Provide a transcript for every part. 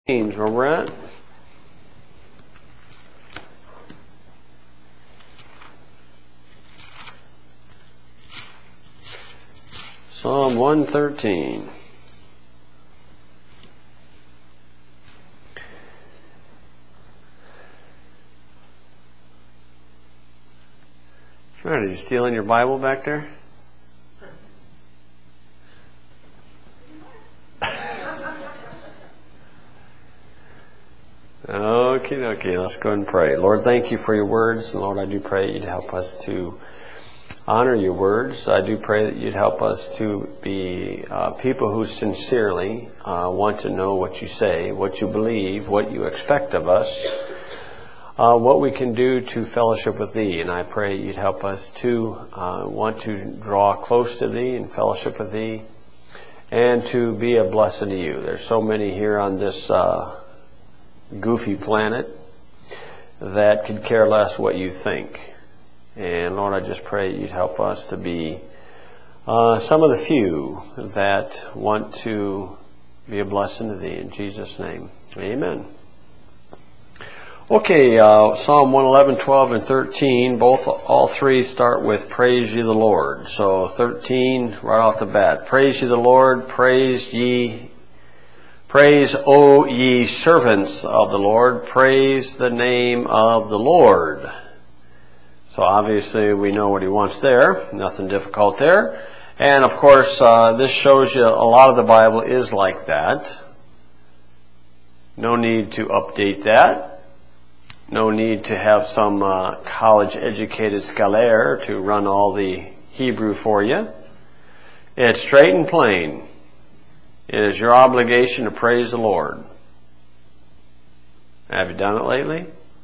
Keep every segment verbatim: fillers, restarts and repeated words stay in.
Where we're at. Psalm one thirteen. Sorry, did you steal in your Bible back there? Okie dokie, let's go and pray. Lord, thank you for your words. And Lord, I do pray you'd help us to honor your words. I do pray that you'd help us to be uh, people who sincerely uh, want to know what you say, what you believe, what you expect of us, uh, what we can do to fellowship with thee. And I pray you'd help us to uh, want to draw close to thee and fellowship with thee and to be a blessing to you. There's so many here on this uh goofy planet that could care less what you think. And Lord, I just pray you'd help us to be uh, some of the few that want to be a blessing to thee. In Jesus' name, amen. Okay, uh, Psalm one eleven, twelve, and thirteen, both, all three start with praise ye the Lord. So thirteen, right off the bat, praise ye the Lord, praise ye Praise, O ye servants of the Lord, praise the name of the Lord. So obviously we know what he wants there, nothing difficult there. And of course, uh, this shows you a lot of the Bible is like that. No need to update that. No need to have some uh, college-educated scholar to run all the Hebrew for you. It's straight and plain. It is your obligation to praise the Lord. Have you done it lately?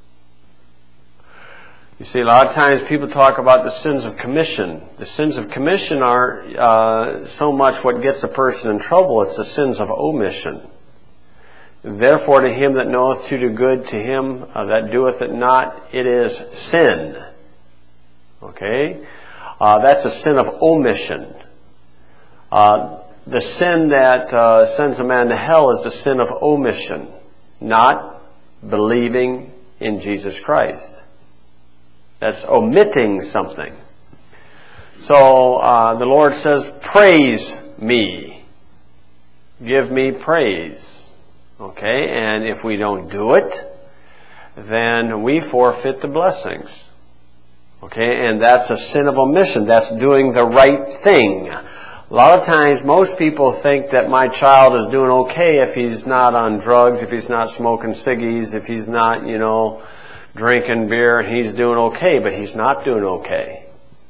You see, a lot of times people talk about the sins of commission. The sins of commission aren't uh, so much what gets a person in trouble. It's the sins of omission. Therefore, to him that knoweth to do good, to him uh, that doeth it not, it is sin. Okay? Uh, that's a sin of omission. Uh, The sin that uh, sends a man to hell is the sin of omission, not believing in Jesus Christ. That's omitting something. So uh, the Lord says, praise me. Give me praise. Okay, and if we don't do it, then we forfeit the blessings. Okay, and that's a sin of omission. That's doing the right thing. A lot of times, most people think that my child is doing okay if he's not on drugs, if he's not smoking ciggies, if he's not, you know, drinking beer, and he's doing okay, but he's not doing okay.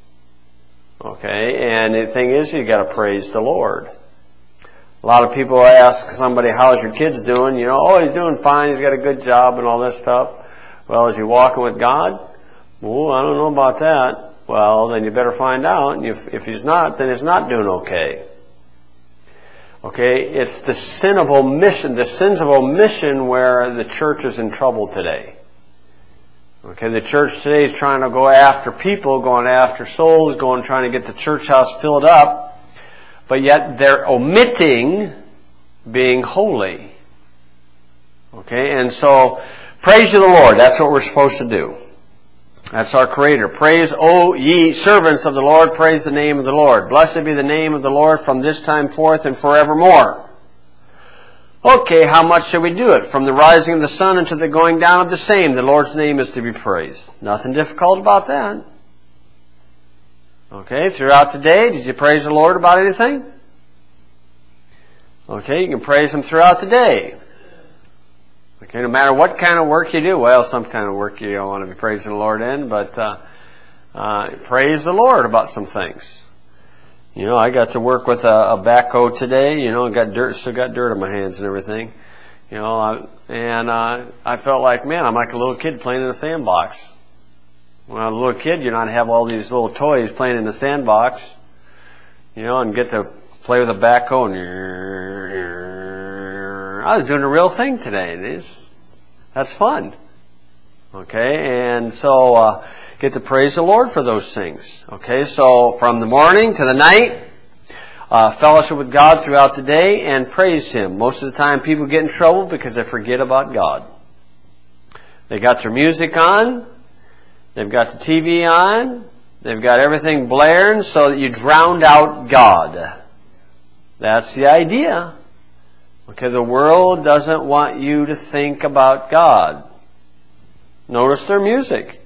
Okay, and the thing is, you got to praise the Lord. A lot of people ask somebody, how's your kids doing? You know, oh, he's doing fine, he's got a good job and all this stuff. Well, is he walking with God? Well, I don't know about that. Well, then you better find out. And if, if he's not, then he's not doing okay. Okay, it's the sin of omission, the sins of omission where the church is in trouble today. Okay, the church today is trying to go after people, going after souls, going trying to get the church house filled up, but yet they're omitting being holy. Okay, and so praise you the Lord. That's what we're supposed to do. That's our Creator. Praise, O ye servants of the Lord, praise the name of the Lord. Blessed be the name of the Lord from this time forth and forevermore. Okay, how much shall we do it? From the rising of the sun unto the going down of the same, the Lord's name is to be praised. Nothing difficult about that. Okay, throughout the day, did you praise the Lord about anything? Okay, you can praise Him throughout the day. Okay, no matter what kind of work you do, well, some kind of work you don't want to be praising the Lord in, but uh, uh, praise the Lord about some things. You know, I got to work with a, a backhoe today. You know, got dirt, still got dirt on my hands and everything. You know, I, and uh, I felt like, man, I'm like a little kid playing in a sandbox. When I was a little kid, you know, I'd have all these little toys playing in the sandbox. You know, and get to play with a backhoe and I was doing a real thing today. It is, that's fun. Okay, and so uh, get to praise the Lord for those things. Okay, so from the morning to the night, uh, fellowship with God throughout the day and praise Him. Most of the time people get in trouble because they forget about God. They got their music on, they've got the T V on, they've got everything blaring so that you drowned out God. That's the idea. Okay, the world doesn't want you to think about God. Notice their music.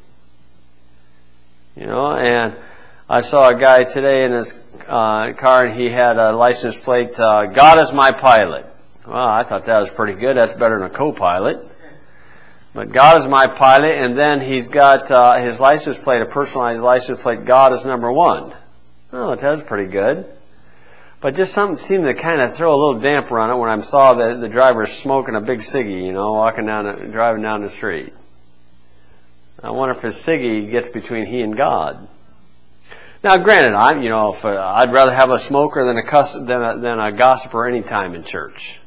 You know, and I saw a guy today in his uh, car, and he had a license plate, uh, God is my pilot. Well, I thought that was pretty good. That's better than a co-pilot. But God is my pilot, and then he's got uh, his license plate, a personalized license plate, God is number one. Oh, that's pretty good. But just something seemed to kind of throw a little damper on it when I saw the, the driver smoking a big ciggy, you know, walking down, the, driving down the street. I wonder if his ciggy gets between he and God. Now, granted, I'm, you know, if, uh, I'd rather have a smoker than a, cuss, than a than a gossiper any time in church.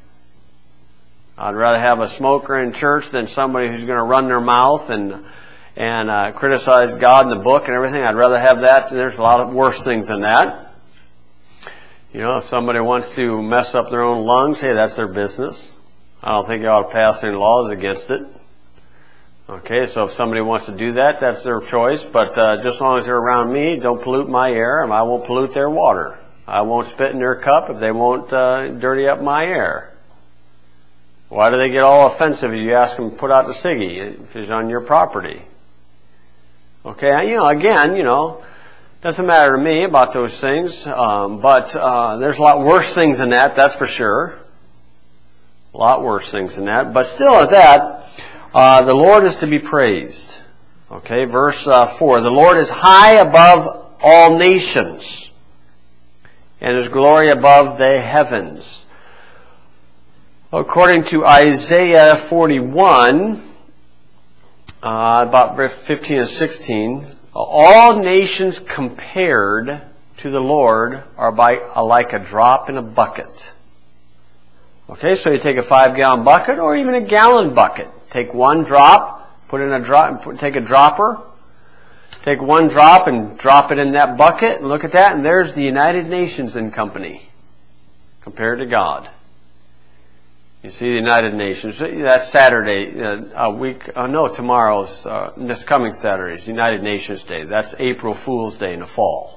I'd rather have a smoker in church than somebody who's going to run their mouth and and uh, criticize God and the book and everything. I'd rather have that. There's a lot of worse things than that. You know, if somebody wants to mess up their own lungs, hey, that's their business. I don't think you ought to pass any laws against it. Okay, so if somebody wants to do that, that's their choice. But uh, just as long as they're around me, don't pollute my air, and I won't pollute their water. I won't spit in their cup if they won't uh, dirty up my air. Why do they get all offensive if you ask them to put out the ciggy if it's on your property? Okay, you know, again, you know, doesn't matter to me about those things, um, but uh, there's a lot worse things than that, that's for sure. A lot worse things than that. But still at that, uh, the Lord is to be praised. Okay, verse uh, four. The Lord is high above all nations, and His glory above the heavens. According to Isaiah forty-one, uh, about fifteen and sixteen, all nations compared to the Lord are by, are like a drop in a bucket. Okay, so you take a five-gallon bucket or even a gallon bucket. Take one drop, put in a drop, take a dropper, take one drop and drop it in that bucket, and look at that, and there's the United Nations in company compared to God. You see the United Nations. That's Saturday, uh, a week, uh, no, tomorrow's, uh, this coming Saturday is United Nations Day. That's April Fool's Day in the fall.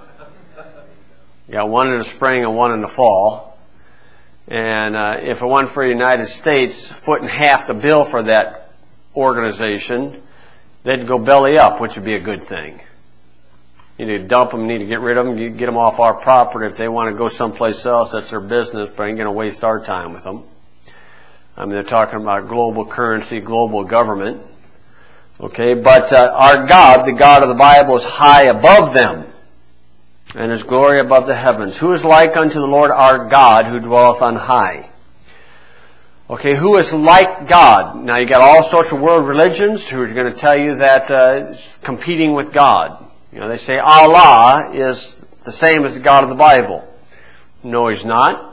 You got one in the spring and one in the fall. And uh, if it weren't for the United States footing half the bill for that organization, they'd go belly up, which would be a good thing. You need to dump them, need to get rid of them, you get them off our property. If they want to go someplace else, that's their business, but ain't going to waste our time with them. I mean, they're talking about global currency, global government. Okay, but uh, our God, the God of the Bible, is high above them, and His glory above the heavens. Who is like unto the Lord our God, who dwelleth on high? Okay, who is like God? Now, you got all sorts of world religions who are going to tell you that uh, it's competing with God. You know, they say Allah is the same as the God of the Bible. No, He's not.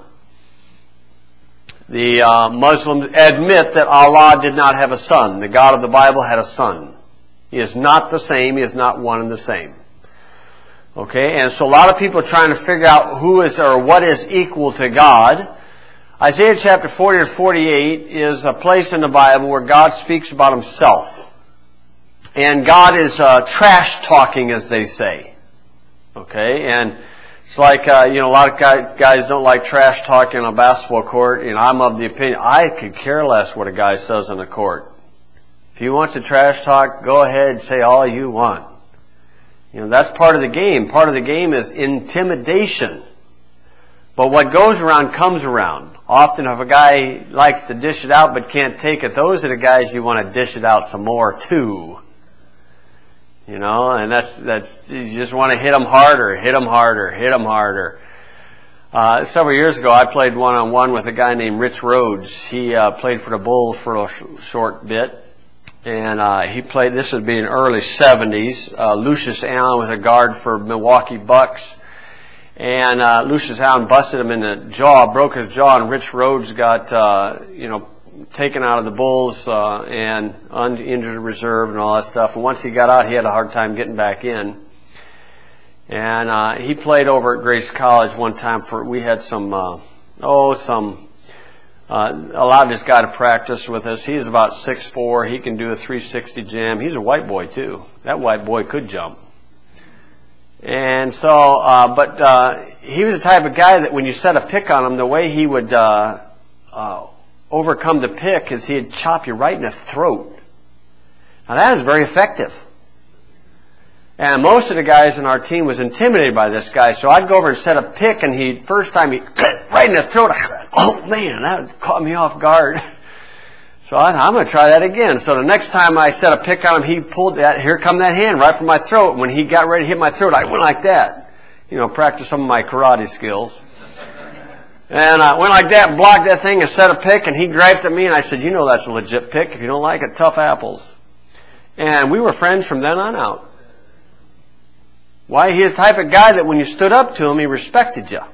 The uh, Muslims admit that Allah did not have a son. The God of the Bible had a son. He is not the same. He is not one and the same. Okay, and so a lot of people are trying to figure out who is or what is equal to God. Isaiah chapter forty or forty-eight is a place in the Bible where God speaks about Himself. And God is uh, trash talking, as they say. Okay, and it's like, uh, you know, a lot of guys, guys don't like trash talking on a basketball court. You know, I'm of the opinion, I could care less what a guy says on the court. If he wants to trash talk, go ahead and say all you want. You know, that's part of the game. Part of the game is intimidation. But what goes around comes around. Often if a guy likes to dish it out but can't take it, those are the guys you want to dish it out some more too. You know, and that's, that's, you just want to hit them harder, hit them harder, hit them harder. Uh, several years ago, I played one-on-one with a guy named Rich Rhodes. He uh, played for the Bulls for a sh- short bit. And uh, he played, this would be in the early seventies. Uh, Lucius Allen was a guard for Milwaukee Bucks. And uh, Lucius Allen busted him in the jaw, broke his jaw, and Rich Rhodes got, uh, you know, taken out of the Bulls uh, and uninjured reserve and all that stuff. And once he got out, he had a hard time getting back in. And uh, he played over at Grace College one time. For we had some, uh, oh, some, uh, allowed this guy to practice with us. He's about six foot four. He can do a three sixty jam. He's a white boy, too. That white boy could jump. And so, uh, but uh, he was the type of guy that when you set a pick on him, the way he would uh, uh, overcome the pick is he'd chop you right in the throat. Now that is very effective. And most of the guys in our team was intimidated by this guy, so I'd go over and set a pick, and he first time he right in the throat. I said, "Oh man, that caught me off guard." So I, I'm going to try that again. So the next time I set a pick on him, he pulled that. Here come that hand right from my throat. When he got ready to hit my throat, I went like that. You know, practice some of my karate skills. And I went like that and blocked that thing and set a pick, and he griped at me, and I said, "You know that's a legit pick. If you don't like it, tough apples." And we were friends from then on out. Why? He's the type of guy that when you stood up to him, he respected you.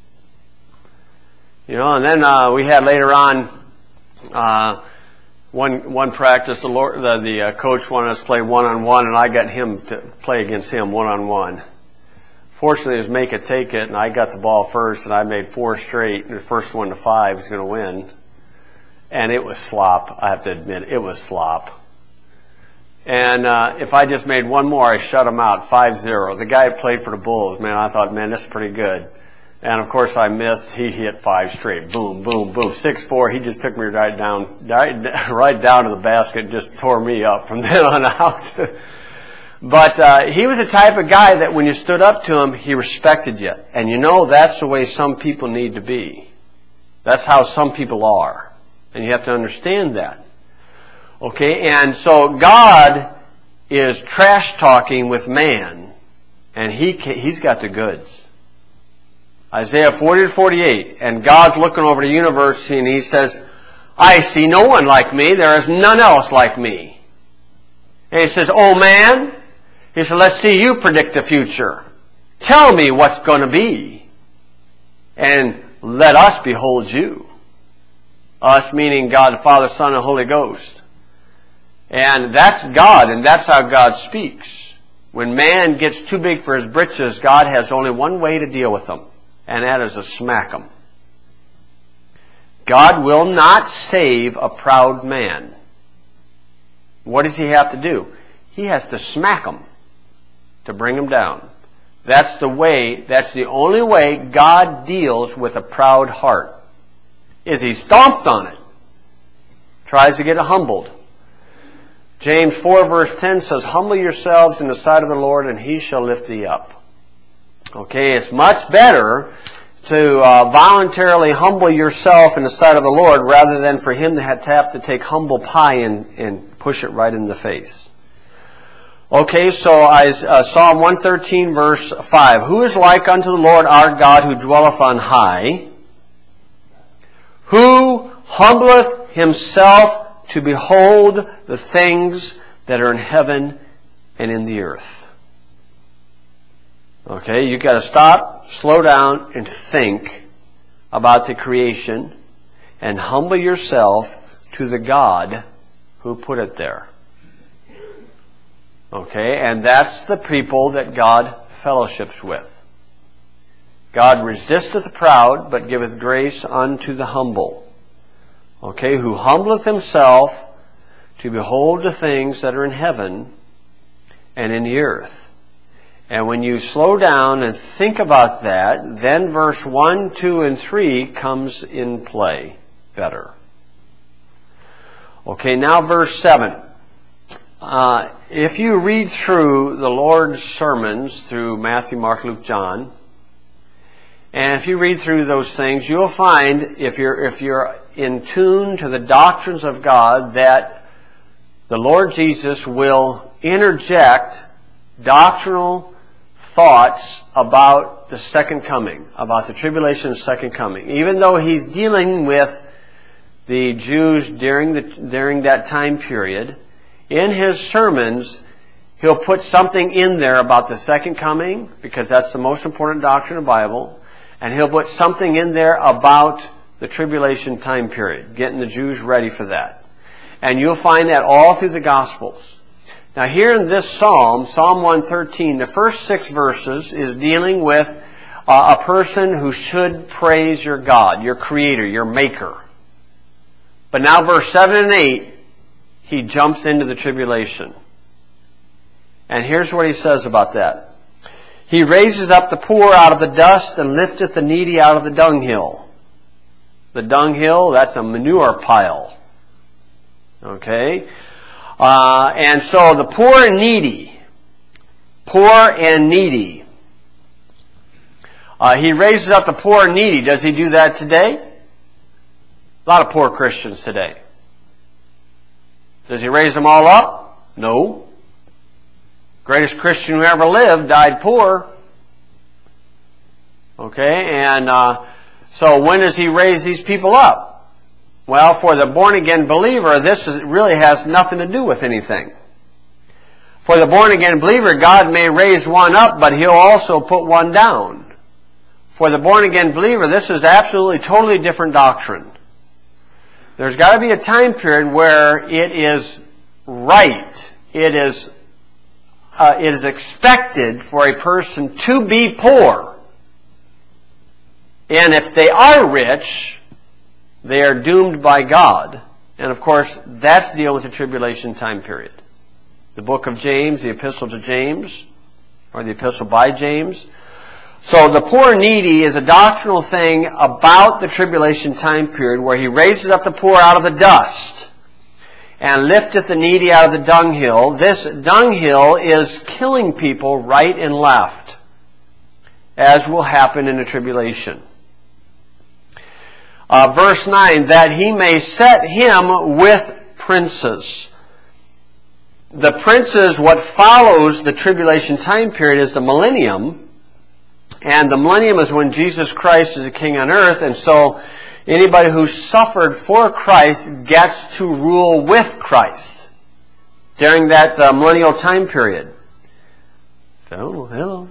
You know, and then uh, we had later on uh, one one practice. The Lord, the, the uh, coach wanted us to play one on one, and I got him to play against him one on one. Fortunately, it was make it take it, and I got the ball first, and I made four straight. And the first one to five was going to win, and it was slop. I have to admit, it was slop. And uh, if I just made one more, I shut him out, five zero. The guy who played for the Bulls, man, I thought, man, this is pretty good. And, of course, I missed. He hit five straight. Boom, boom, boom. six four, he just took me right down right, right down to the basket and just tore me up from then on out. But uh, he was the type of guy that when you stood up to him, he respected you. And you know that's the way some people need to be. That's how some people are. And you have to understand that. Okay, and so God is trash-talking with man, and he he's got the goods. Isaiah forty to forty-eight, and God's looking over the universe, and he says, "I see no one like me. There is none else like me." And he says, "Oh, man," he said, "let's see you predict the future. Tell me what's going to be, and let us behold you." Us meaning God the Father, Son, and Holy Ghost. And that's God, and that's how God speaks. When man gets too big for his britches, God has only one way to deal with them, and that is to smack them. God will not save a proud man. What does he have to do? He has to smack him to bring him down. That's the way, that's the only way God deals with a proud heart, is he stomps on it, tries to get it humbled. James four verse ten says, "Humble yourselves in the sight of the Lord, and he shall lift thee up." Okay, it's much better to uh, voluntarily humble yourself in the sight of the Lord rather than for him to have to, have to take humble pie and, and push it right in the face. Okay, so I, uh, Psalm one thirteen verse five. "Who is like unto the Lord our God, who dwelleth on high, who humbleth himself to behold the things that are in heaven and in the earth." Okay, you've got to stop, slow down, and think about the creation and humble yourself to the God who put it there. Okay, and that's the people that God fellowships with. God resisteth the proud, but giveth grace unto the humble. Okay, who humbleth himself to behold the things that are in heaven and in the earth. And when you slow down and think about that, then verse one, two, and three comes in play better. Okay, now verse seven. Uh, if you read through the Lord's sermons through Matthew, Mark, Luke, John, and if you read through those things, you'll find, if you're if you're in tune to the doctrines of God, that the Lord Jesus will interject doctrinal thoughts about the second coming, about the tribulation and second coming. Even though he's dealing with the Jews during the during that time period, in his sermons, he'll put something in there about the second coming, because that's the most important doctrine of the Bible. And he'll put something in there about the tribulation time period, getting the Jews ready for that. And you'll find that all through the Gospels. Now here in this psalm, Psalm one thirteen, the first six verses is dealing with uh, a person who should praise your God, your Creator, your Maker. But now verse seven and eight, he jumps into the tribulation. And here's what he says about that. He raises up the poor out of the dust and lifteth the needy out of the dunghill. The dunghill, that's a manure pile. Okay? Uh, and so the poor and needy, poor and needy. Uh, he raises up the poor and needy. Does he do that today? A lot of poor Christians today. Does he raise them all up? No. Greatest Christian who ever lived died poor. Okay, and uh, so when does he raise these people up? Well, for the born-again believer, this is, really has nothing to do with anything. For the born-again believer, God may raise one up, but He'll also put one down. For the born-again believer, this is absolutely, totally different doctrine. There's got to be a time period where it is right, it is Uh, it is expected for a person to be poor. And if they are rich, they are doomed by God. And of course, that's dealing with the tribulation time period. The book of James, the epistle to James, or the epistle by James. So the poor and needy is a doctrinal thing about the tribulation time period where He raises up the poor out of the dust and lifteth the needy out of the dunghill. This dunghill is killing people right and left, as will happen in the tribulation. Uh, verse nine, that He may set him with princes. The princes, what follows the tribulation time period is the millennium. And the millennium is when Jesus Christ is a king on earth, and so anybody who suffered for Christ gets to rule with Christ during that uh, millennial time period. Oh, hello.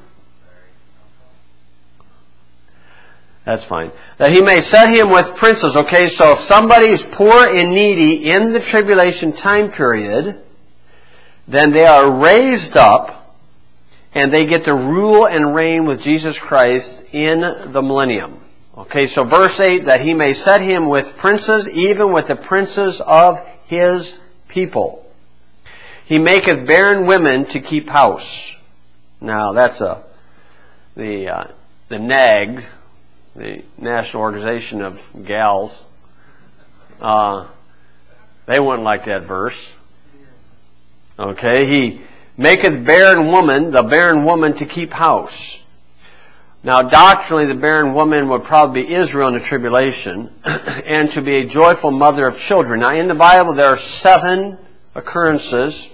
That's fine. That He may set him with princes. Okay, so if somebody is poor and needy in the tribulation time period, then they are raised up and they get to rule and reign with Jesus Christ in the millennium. Okay, so verse eight, that He may set him with princes, even with the princes of His people. He maketh barren women to keep house. Now, that's a the uh, the N A G, the National Organization of Gals. Uh, they wouldn't like that verse. Okay, He maketh barren woman, the barren woman, to keep house. Now, doctrinally, the barren woman would probably be Israel in the tribulation, and to be a joyful mother of children. Now, in the Bible, there are seven occurrences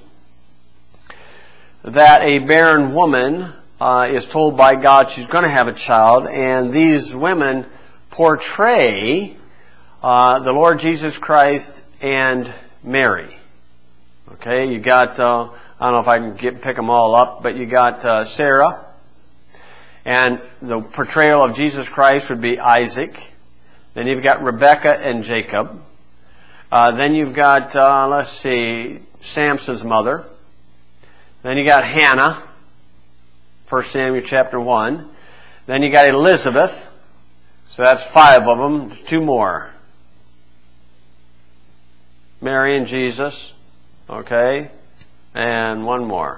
that a barren woman uh, is told by God she's going to have a child, and these women portray uh, the Lord Jesus Christ and Mary. Okay, you got, uh, I don't know if I can get, pick them all up, but you got uh, Sarah. And the portrayal of Jesus Christ would be Isaac. Then you've got Rebekah and Jacob. Uh, then you've got, uh, let's see, Samson's mother. Then you got Hannah, First Samuel chapter one. Then you got Elizabeth. So that's five of them. There's two more. Mary and Jesus. Okay. And one more.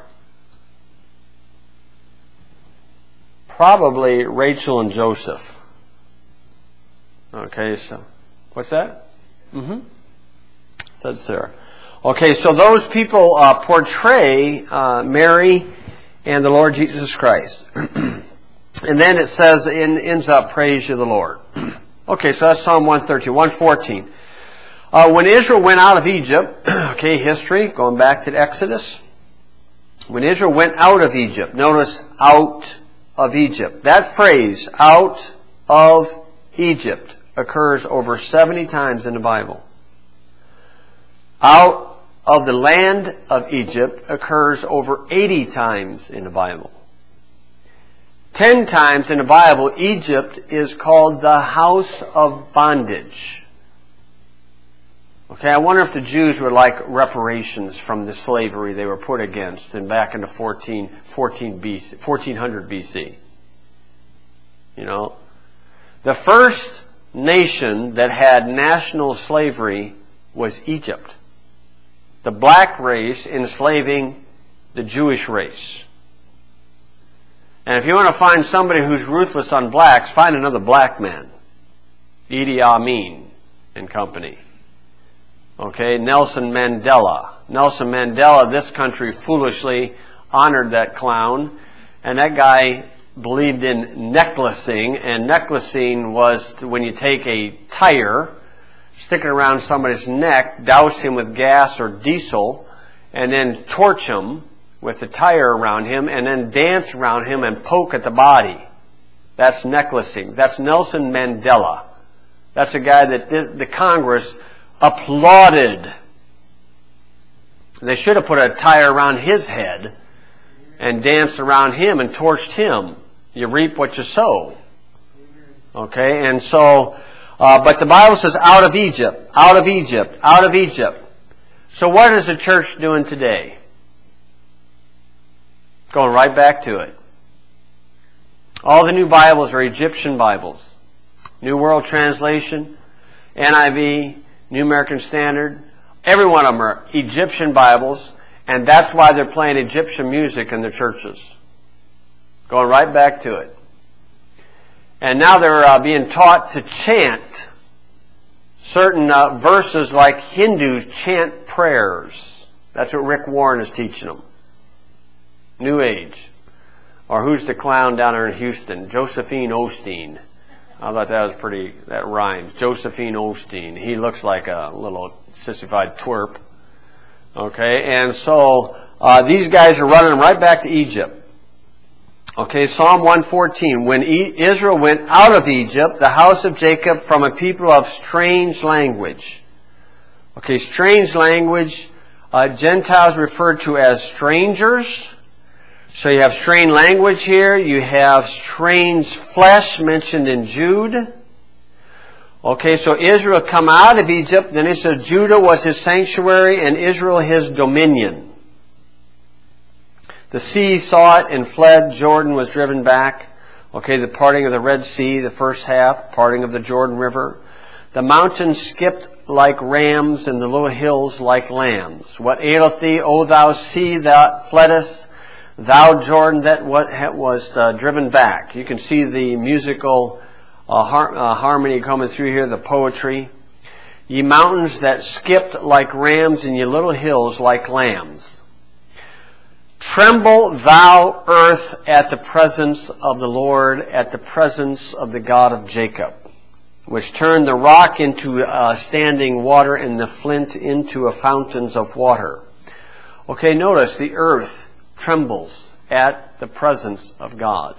Probably Rachel and Joseph. Okay, so what's that? Mm-hmm. Said Sarah. Okay, so those people uh, portray uh, Mary and the Lord Jesus Christ. And then it says, it ends up, praise you the Lord. Okay, so that's Psalm one thirteen. one fourteen. Uh, when Israel went out of Egypt, okay, history, going back to the Exodus. When Israel went out of Egypt, notice out of Egypt. That phrase, out of Egypt, occurs over seventy times in the Bible. Out of the land of Egypt occurs over eighty times in the Bible. Ten times in the Bible, Egypt is called the house of bondage. Okay, I wonder if the Jews would like reparations from the slavery they were put against and back into fourteen, fourteen B C, fourteen hundred B C. You know, the first nation that had national slavery was Egypt. The black race enslaving the Jewish race. And if you want to find somebody who's ruthless on blacks, find another black man. Idi Amin and company. Okay, Nelson Mandela. Nelson Mandela, this country foolishly honored that clown, and that guy believed in necklacing, and necklacing was when you take a tire, stick it around somebody's neck, douse him with gas or diesel, and then torch him with the tire around him, and then dance around him and poke at the body. That's necklacing. That's Nelson Mandela. That's a guy that the, the Congress applauded. They should have put a tire around his head and danced around him and torched him. You reap what you sow. Okay, and so, uh, but the Bible says out of Egypt, out of Egypt, out of Egypt. So what is the church doing today? Going right back to it. All the new Bibles are Egyptian Bibles. New World Translation, N I V, New American Standard. Every one of them are Egyptian Bibles, and that's why they're playing Egyptian music in their churches. Going right back to it. And now they're uh, being taught to chant certain uh, verses like Hindus chant prayers. That's what Rick Warren is teaching them. New Age. Or who's the clown down there in Houston? Josephine Osteen. I thought that was pretty, that rhymes. Josephine Osteen. He looks like a little sissified twerp. Okay, and so uh, these guys are running right back to Egypt. Okay, Psalm one fourteen. When e- Israel went out of Egypt, the house of Jacob, from a people of strange language. Okay, strange language. Uh, Gentiles referred to as strangers. So you have strange language here. You have strange flesh mentioned in Jude. Okay, so Israel come out of Egypt. Then it says Judah was his sanctuary and Israel his dominion. The sea saw it and fled. Jordan was driven back. Okay, the parting of the Red Sea, the first half, parting of the Jordan River. The mountains skipped like rams and the little hills like lambs. What aileth thee, O thou sea that fleddest? Thou Jordan that was uh, driven back. You can see the musical uh, har- uh, harmony coming through here, the poetry. Ye mountains that skipped like rams and ye little hills like lambs. Tremble thou earth at the presence of the Lord, at the presence of the God of Jacob, which turned the rock into uh, standing water and the flint into a fountains of water. Okay, notice the earth trembles at the presence of God.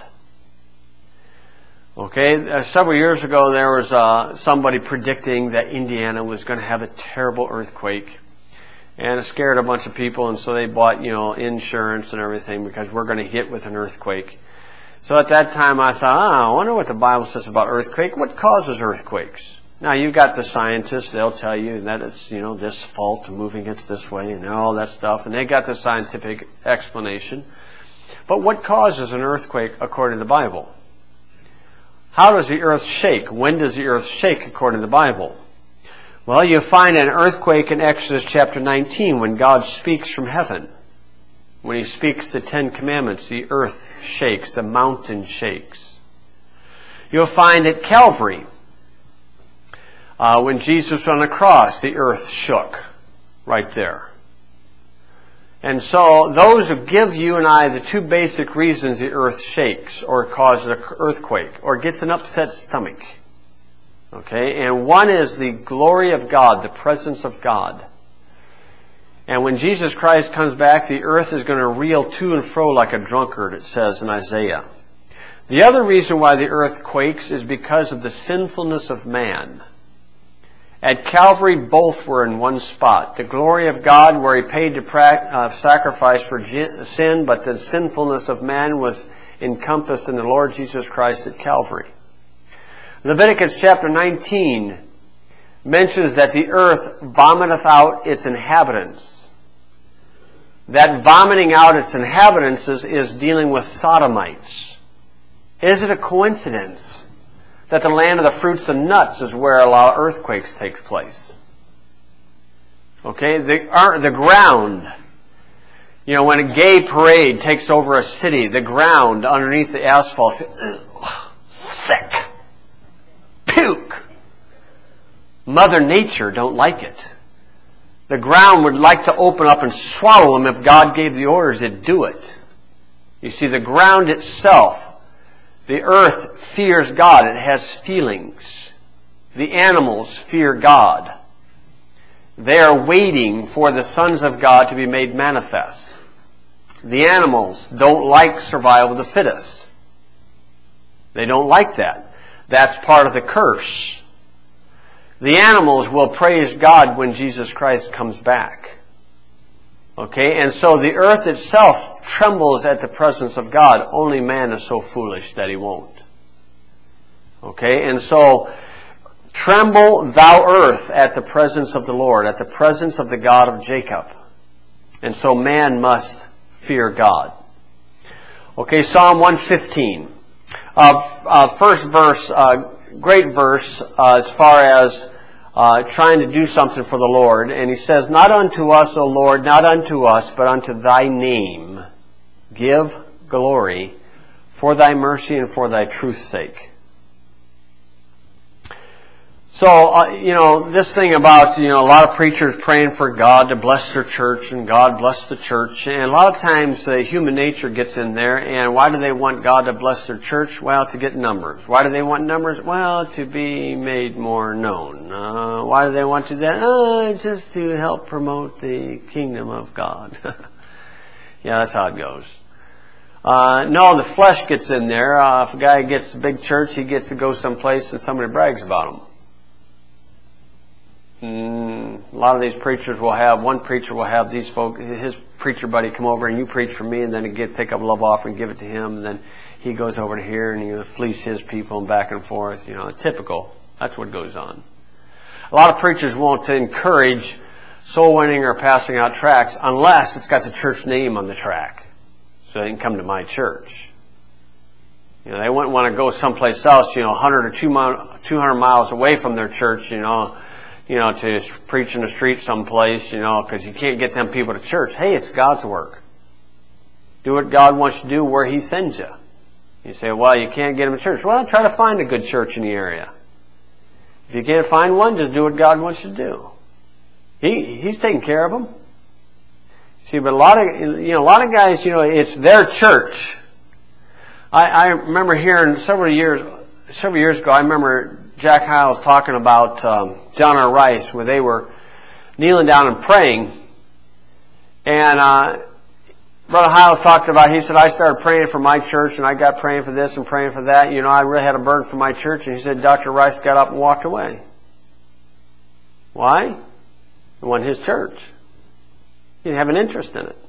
Okay, uh, several years ago there was uh, somebody predicting that Indiana was going to have a terrible earthquake, and it scared a bunch of people, and so they bought, you know, insurance and everything because we're going to hit with an earthquake. So at that time I thought, oh, I wonder what the Bible says about earthquake. What causes earthquakes? Now you've got the scientists; they'll tell you that it's, you know, this fault moving it this way and all that stuff, and they got the scientific explanation. But what causes an earthquake according to the Bible? How does the earth shake? When does the earth shake according to the Bible? Well, you find an earthquake in Exodus chapter nineteen when God speaks from heaven. When he speaks the Ten Commandments, the earth shakes, the mountain shakes. You'll find at Calvary, uh, when Jesus was on the cross, the earth shook right there. And so those who give you and I the two basic reasons the earth shakes or causes an earthquake or gets an upset stomach. Okay, and one is the glory of God, the presence of God. And when Jesus Christ comes back, the earth is going to reel to and fro like a drunkard, it says in Isaiah. The other reason why the earth quakes is because of the sinfulness of man. At Calvary, both were in one spot. The glory of God, where he paid to pra- uh, sacrifice for sin, but the sinfulness of man was encompassed in the Lord Jesus Christ at Calvary. Leviticus chapter nineteen mentions that the earth vomiteth out its inhabitants. That vomiting out its inhabitants is, is dealing with sodomites. Is it a coincidence that the land of the fruits and nuts is where a lot of earthquakes take place? Okay, the, uh, the ground, you know, when a gay parade takes over a city, the ground underneath the asphalt, ugh, sick, puke. Mother Nature don't like it. The ground would like to open up and swallow them if God gave the orders it'd do it. You see, the ground itself, the earth fears God. It has feelings. The animals fear God. They are waiting for the sons of God to be made manifest. The animals don't like survival of the fittest. They don't like that. That's part of the curse. The animals will praise God when Jesus Christ comes back. Okay, and so the earth itself trembles at the presence of God. Only man is so foolish that he won't. Okay, and so tremble thou earth at the presence of the Lord, at the presence of the God of Jacob. And so man must fear God. Okay, Psalm one fifteen. Uh, uh, first verse, uh, great verse uh, as far as uh, trying to do something for the Lord. And he says, not unto us, O Lord, not unto us, but unto thy name give glory for thy mercy and for thy truth's sake. So, uh, you know, this thing about, you know, a lot of preachers praying for God to bless their church and God bless the church. And a lot of times the human nature gets in there. And why do they want God to bless their church? Well, to get numbers. Why do they want numbers? Well, to be made more known. Uh, why do they want to do that? Uh, just to help promote the kingdom of God. Yeah, that's how it goes. Uh, no, the flesh gets in there. Uh, if a guy gets a big church, he gets to go someplace and somebody brags about him. Mm, a lot of these preachers will have, one preacher will have these folk, his preacher buddy come over and you preach for me, and then get take up a love offering, give it to him, and then he goes over to here and he fleece his people and back and forth. You know, typical. That's what goes on. A lot of preachers won't encourage soul winning or passing out tracts unless it's got the church name on the tract, so they can come to my church. You know, they wouldn't want to go someplace else, you know, one hundred or two hundred miles away from their church, you know, you know, to preach in the street someplace, you know, because you can't get them people to church. Hey, it's God's work. Do what God wants you to do where He sends you. You say, well, you can't get them to church. Well, try to find a good church in the area. If you can't find one, just do what God wants you to do. He He's taking care of them. See, but a lot of you know, a lot of guys, you know, it's their church. I, I remember hearing several years, several years ago. I remember Jack Hyles talking about um, John R. Rice, where they were kneeling down and praying. And uh, Brother Hyles talked about, he said, I started praying for my church, and I got praying for this and praying for that. You know, I really had a burden for my church. And he said, Doctor Rice got up and walked away. Why? It wasn't his church. He didn't have an interest in it.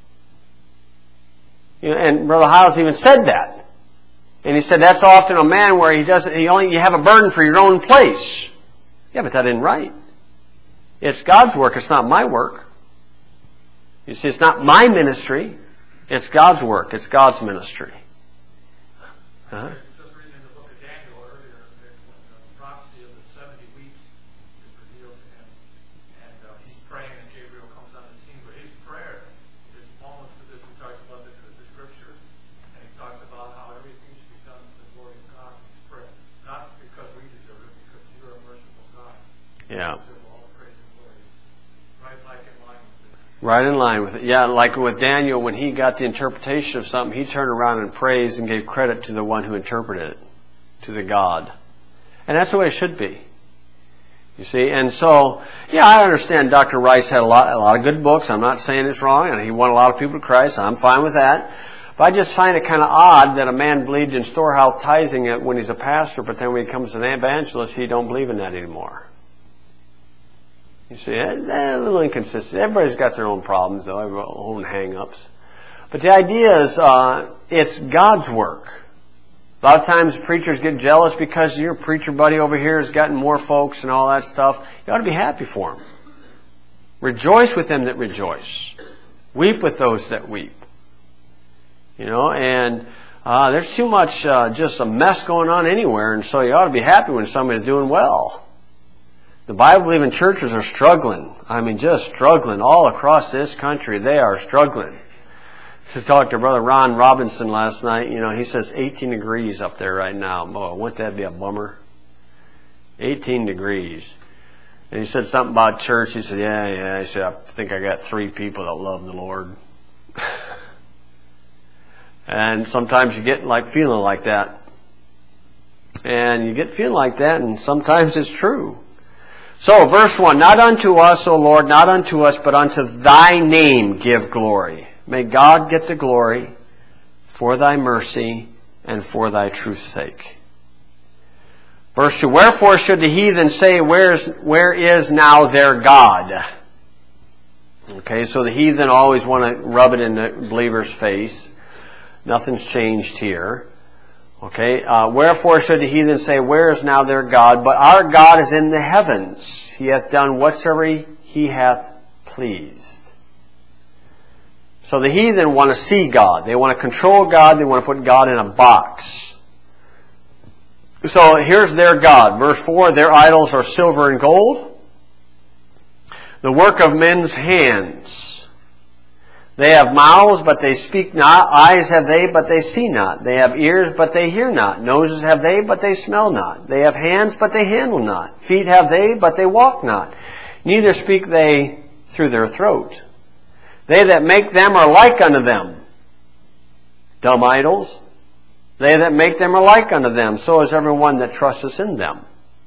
You know, and Brother Hyles even said that. And he said, that's often a man where he doesn't, he only, you have a burden for your own place. Yeah, but that isn't right. It's God's work. It's not my work. You see, it's not my ministry. It's God's work. It's God's ministry. Uh-huh. Just reading in the book of Daniel earlier, when the prophecy of the seventy weeks is revealed to him, and uh, he's praying, and Gabriel comes on the scene. But his prayer is almost as if he talks about the, the scripture, and he talks about how everything should be done to the glory of God in his prayer. Not because we deserve it, because you're a merciful God. Yeah. You deserve all the praise and glory. Right, like in line with it. Right in line with it. Yeah, like with Daniel, when he got the interpretation of something, he turned around and praised and gave credit to the one who interpreted it, to the God. And that's the way it should be. You see, and so, yeah, I understand Doctor Rice had a lot, a lot of good books. I'm not saying it's wrong, and he won a lot of people to Christ. I'm fine with that. But I just find it kind of odd that a man believed in storehouse tithing it when he's a pastor, but then when he becomes an evangelist, he don't believe in that anymore. You see, a little inconsistent. Everybody's got their own problems, though, their own hang-ups. But the idea is, uh, it's God's work. A lot of times preachers get jealous because your preacher buddy over here has gotten more folks and all that stuff. You ought to be happy for them. Rejoice with them that rejoice. Weep with those that weep. You know, and uh, there's too much uh, just a mess going on anywhere, and so you ought to be happy when somebody's doing well. The Bible-believing churches are struggling. I mean, just struggling all across this country. They are struggling. I talked to Brother Ron Robinson last night. You know, he says eighteen degrees up there right now. Boy, wouldn't that be a bummer? eighteen degrees. And he said something about church. He said, yeah, yeah. He said, I think I got three people that love the Lord. And sometimes you get like feeling like that. And you get feeling like that, and sometimes it's true. So, verse one, not unto us, O Lord, not unto us, but unto thy name give glory. May God get the glory for thy mercy and for thy truth's sake. Verse two, wherefore should the heathen say, where is, where is now their God? Okay, so the heathen always want to rub it in the believer's face. Nothing's changed here. Okay, uh, wherefore should the heathen say, where is now their God? But our God is in the heavens. He hath done whatsoever he hath pleased. So the heathen want to see God. They want to control God. They want to put God in a box. So here's their God. Verse four, their idols are silver and gold, the work of men's hands. They have mouths, but they speak not. Eyes have they, but they see not. They have ears, but they hear not. Noses have they, but they smell not. They have hands, but they handle not. Feet have they, but they walk not. Neither speak they through their throat. They that make them are like unto them. Dumb idols. They that make them are like unto them. So is everyone that trusteth in them.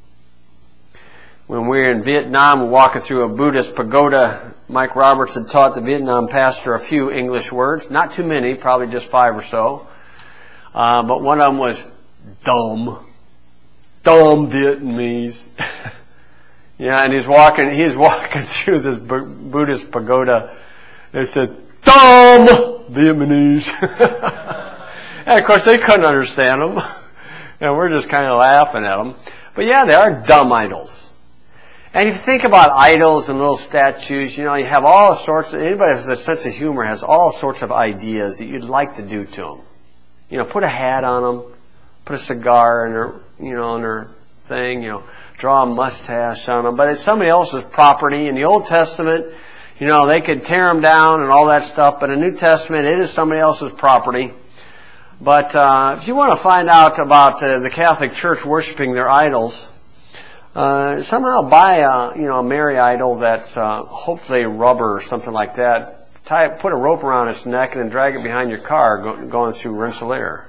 When we were in Vietnam, walking through a Buddhist pagoda, Mike Roberts had taught the Vietnam pastor a few English words. Not too many, probably just five or so. Uh, but one of them was dumb. Dumb Vietnamese. Yeah, and he's walking, he's walking through this Buddhist pagoda. They said, dumb Vietnamese. And of course they couldn't understand them. And we're just kind of laughing at them. But yeah, they are dumb idols. And if you think about idols and little statues, you know, you have all sorts of, anybody with a sense of humor has all sorts of ideas that you'd like to do to them. You know, put a hat on them, put a cigar in their, you know, in their thing, you know, draw a mustache on them. But it's somebody else's property. In the Old Testament, you know, they could tear them down and all that stuff. But in the New Testament, it is somebody else's property. But uh, if you want to find out about uh, the Catholic Church worshiping their idols, Uh, somehow buy a, you know, a Mary idol that's uh, hopefully rubber or something like that. Tie, put a rope around its neck and then drag it behind your car go, going through Rensselaer.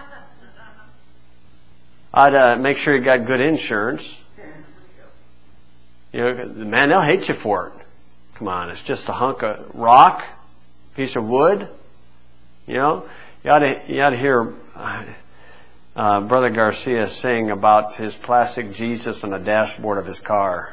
I'd uh, make sure you got good insurance. You know, man, they'll hate you for it. Come on, it's just a hunk of rock, piece of wood. You know, you ought to, you ought to hear. Uh, Uh, Brother Garcia sing about his plastic Jesus on the dashboard of his car.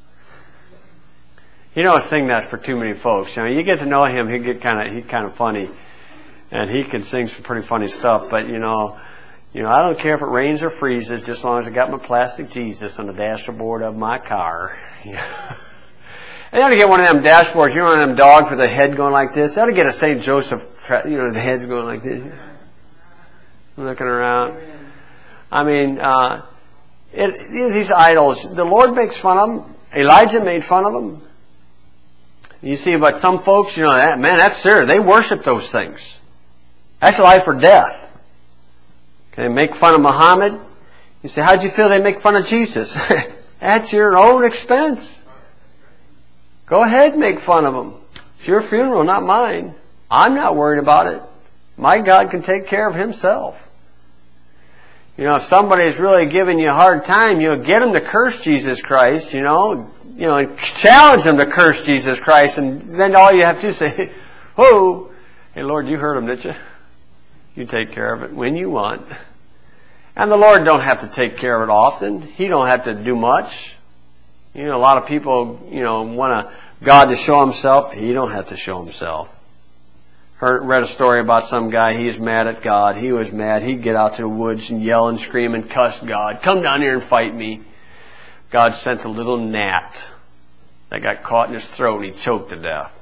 You don't sing that for too many folks. You know, you get to know him, he get kind of he kind of funny, and he can sing some pretty funny stuff. But you know, you know, I don't care if it rains or freezes, just as long as I got my plastic Jesus on the dashboard of my car. And you ought to get one of them dashboards. You know, one of them dogs with a head going like this. You ought to get a Saint Joseph. You know, the head's going like this. Looking around. I mean, uh, it, these idols, the Lord makes fun of them. Elijah made fun of them. You see, but some folks, you know, that, man, that's serious. They worship those things. That's life or death. Okay, make fun of Muhammad. You say, how'd you feel they make fun of Jesus? At your own expense. Go ahead and make fun of them. It's your funeral, not mine. I'm not worried about it. My God can take care of himself. You know, if somebody's really giving you a hard time, you know, get them to curse Jesus Christ, you know, you know, and challenge them to curse Jesus Christ, and then all you have to do is say, whoa, hey Lord, you heard them, didn't you? You take care of it when you want. And the Lord don't have to take care of it often. He don't have to do much. You know, a lot of people, you know, want God to show himself. He don't have to show himself. heard, read a story about some guy. He was mad at God. He was mad. He'd get out to the woods and yell and scream and cuss God. Come down here and fight me. God sent a little gnat that got caught in his throat and he choked to death.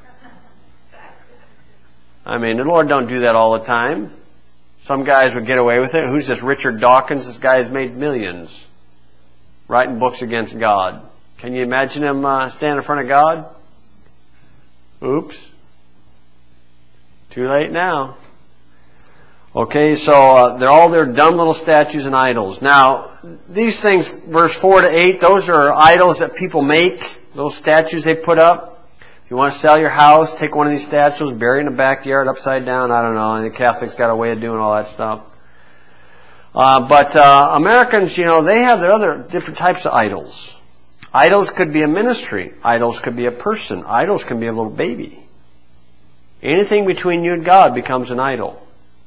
I mean, the Lord don't do that all the time. Some guys would get away with it. Who's this Richard Dawkins? This guy has made millions writing books against God. Can you imagine him uh, stand in front of God? Oops. Too late now. Okay, so uh, they're all their dumb little statues and idols. Now, these things, verse four to eight, those are idols that people make, those statues they put up. If you want to sell your house, take one of these statues, bury it in the backyard upside down. I don't know. And the Catholics got a way of doing all that stuff. Uh, but uh, Americans, you know, they have their other different types of idols. Idols could be a ministry. Idols could be a person. Idols can be a little baby. Anything between you and God becomes an idol.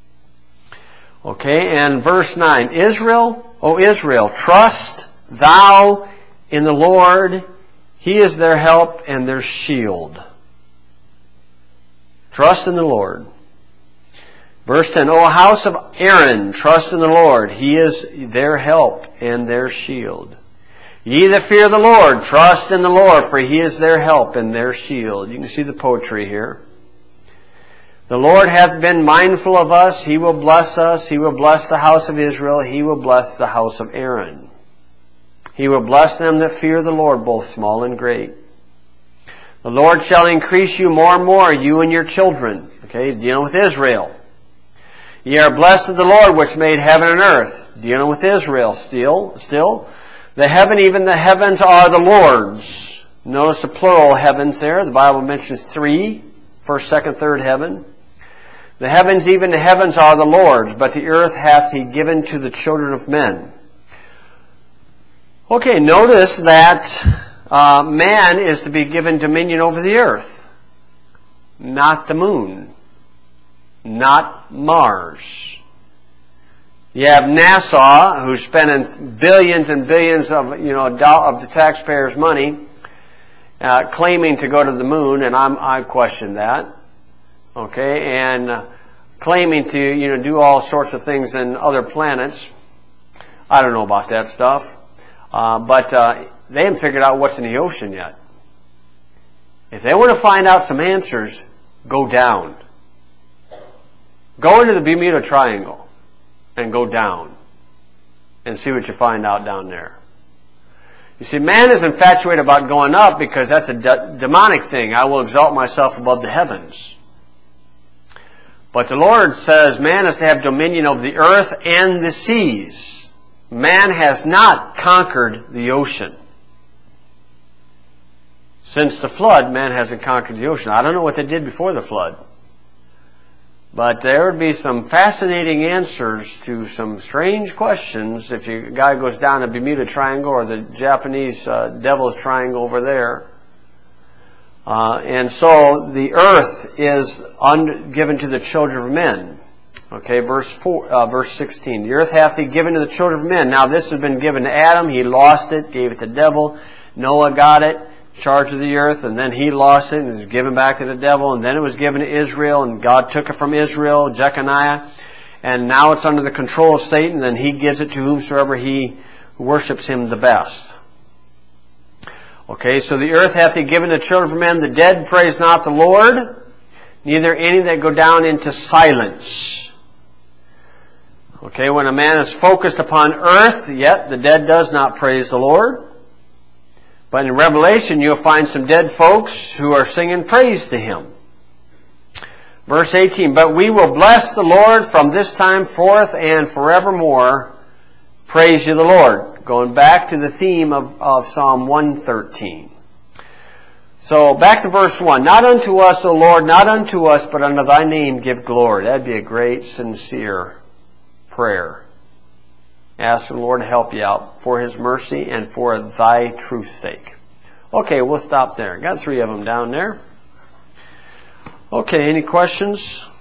Okay, and verse nine. Israel, O Israel, trust thou in the Lord. He is their help and their shield. Trust in the Lord. Verse ten. O house of Aaron, trust in the Lord. He is their help and their shield. Ye that fear the Lord, trust in the Lord, for He is their help and their shield. You can see the poetry here. The Lord hath been mindful of us. He will bless us. He will bless the house of Israel. He will bless the house of Aaron. He will bless them that fear the Lord, both small and great. The Lord shall increase you more and more, you and your children. Okay, he's dealing with Israel. Ye are blessed of the Lord, which made heaven and earth. Dealing with Israel still. Still. The heaven, even the heavens, are the Lord's. Notice the plural heavens there. The Bible mentions three. First, second, third heaven. The heavens, even the heavens, are the Lord's, but the earth hath He given to the children of men. Okay, notice that uh, man is to be given dominion over the earth, not the moon, not Mars. You have NASA, who's spending billions and billions of you know of the taxpayers' money, uh, claiming to go to the moon, and I'm I question that. Okay, and uh, claiming to you know do all sorts of things in other planets. I don't know about that stuff, uh, but uh, they haven't figured out what's in the ocean yet. If they want to find out some answers, go down. Go into the Bermuda Triangle and go down and see what you find out down there. You see, man is infatuated about going up because that's a de- demonic thing. I will exalt myself above the heavens. But the Lord says man is to have dominion over the earth and the seas. Man has not conquered the ocean. Since the flood, man hasn't conquered the ocean. I don't know what they did before the flood. But there would be some fascinating answers to some strange questions if a guy goes down the Bermuda Triangle or the Japanese uh, Devil's Triangle over there. Uh, and so the earth is un- given to the children of men. Okay, verse four, uh, verse sixteen. The earth hath He given to the children of men. Now this has been given to Adam. He lost it, gave it to the devil. Noah got it, charge of the earth, and then he lost it and it was given back to the devil. And then it was given to Israel, and God took it from Israel, Jeconiah. And now it's under the control of Satan, and He gives it to whomsoever He worships Him the best. Okay, so the earth hath He given to the children of men. The dead praise not the Lord, neither any that go down into silence. Okay, when a man is focused upon earth, yet the dead does not praise the Lord. But in Revelation, you'll find some dead folks who are singing praise to Him. Verse eighteen, but we will bless the Lord from this time forth and forevermore. Praise ye the Lord. Going back to the theme of, of Psalm one thirteen. So back to verse one. Not unto us, O Lord, not unto us, but unto Thy name give glory. That'd be a great, sincere prayer. Ask the Lord to help you out for His mercy and for Thy truth's sake. Okay, we'll stop there. Got three of them down there. Okay, any questions?